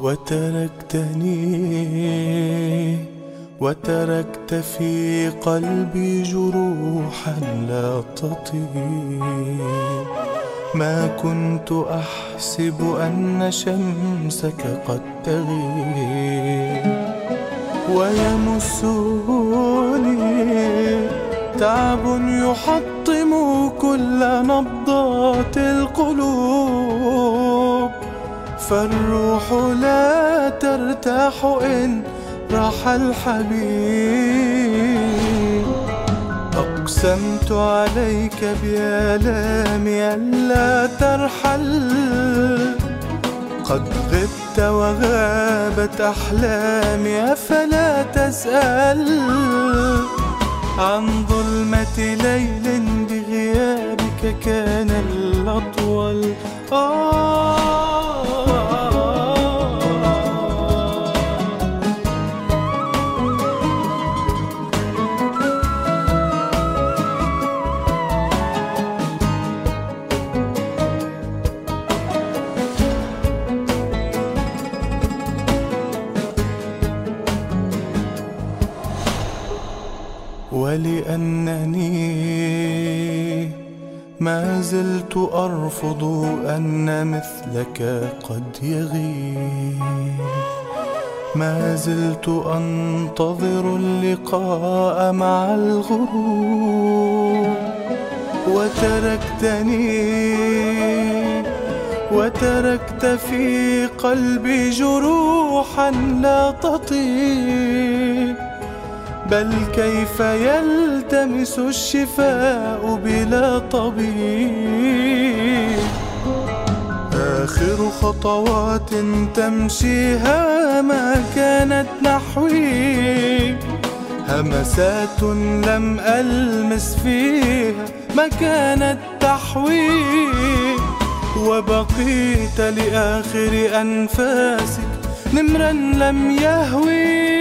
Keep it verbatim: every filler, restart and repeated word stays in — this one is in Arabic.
وتركتني وتركت في قلبي جروحا لا تطيب. ما كنت أحسب أن شمسك قد تغيب، ويمسني تعب يحطم كل نبضات القلوب. فالروح لا ترتاح إن راح الحبيب. أقسمت عليك بآلامي ألا ترحل، قد غبت وغابت أحلامي أفلا تسأل عن ظلمة ليل بغيابك كان الأطول. آه ولأنني ما زلت أرفض أن مثلك قد يغيب، ما زلت أنتظر اللقاء مع الغروب. وتركتني وتركت في قلبي جروحا لا تطيب. بل كيف يلتمس الشفاء بلا طبيب؟ آخر خطوات تمشيها ما كانت نحوي، همسات لم ألمس فيها ما كانت تحوي. وبقيت لآخر أنفاسك نمرا لم يهوي.